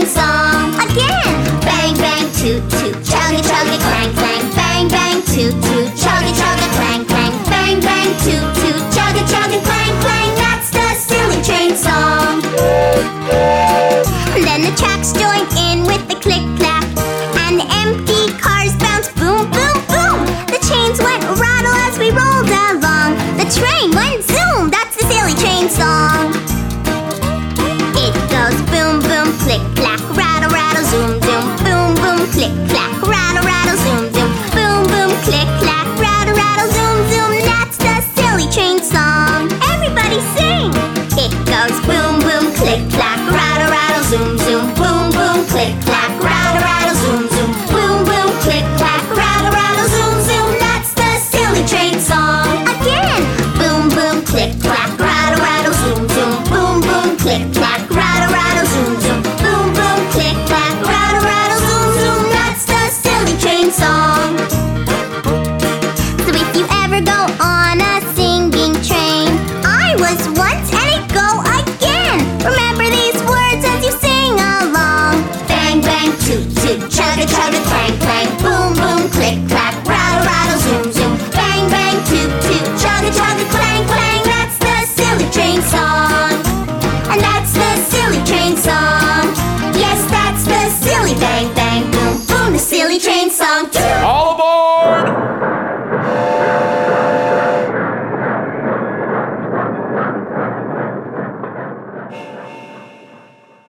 train song. Again! Bang, bang, toot, toot, chugga, chugga, clang, clang. Bang, bang, toot, toot, chugga, chugga, clang, clang. Bang, bang, toot, toot, chugga, chugga, clang, clang. That's the silly train song. Then the tracks join in with the click clack, and the empty cars bounce boom, boom, boom. The chains went rattle as we rolled along. The train went zoom. That's the silly train song. It goes boom, boom, click clack, rattle, rattle, zoom, zoom. Boom, boom, click clack, rattle, rattle, zoom, zoom. Boom, boom, click clack, rattle, rattle, zoom, zoom. That's the silly train song. Everybody sing. It goes boom, boom, click clack, rattle, rattle, zoom, zoom. Boom, boom, click clack, rattle, rattle, zoom, zoom. Boom, boom, click clack, rattle, rattle, zoom, zoom. That's the silly train song. Again. Boom, boom, click clack, rattle, rattle, zoom, zoom. Boom, boom, click clack, rattle, rattle, zoom, zoom. Boom, boom, click clack, rattle, rattle, zoom, zoom. That's the silly train song. So if you ever go on a singing train, I was once and it go again. Remember these words as you sing along. Bang, bang, toot, toot, chugga, chugga, clang, clang. Boom, boom, click, clack, rattle, rattle, zoom, zoom. Bang, bang, toot, toot, chugga, chugga, clang, clang. That's the silly train song. And that's the silly train song. Yes, that's the silly bang, bang, boom, boom, the silly train song. All